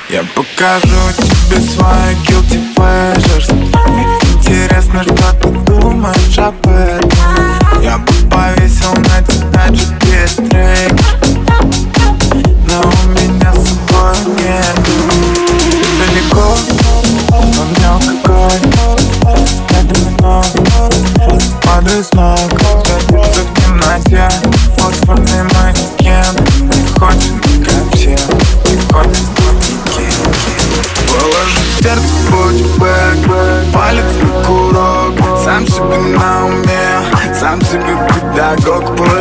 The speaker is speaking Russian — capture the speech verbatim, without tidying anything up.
Я покажу тебе свои guilty pleasures. Интересно, что ты думаешь об этом. Я бы повесил на тебя джи пи эс-трек, но у меня с собой нету. Ты далеко, но мне алкоголь. Я домино, падаю с ног, держу в темноте. Фосфорный манекен, не хочет, как все, не хочет. Положи сердце в путибэк, палец на курок. Сам себе на уме, сам себе педагог.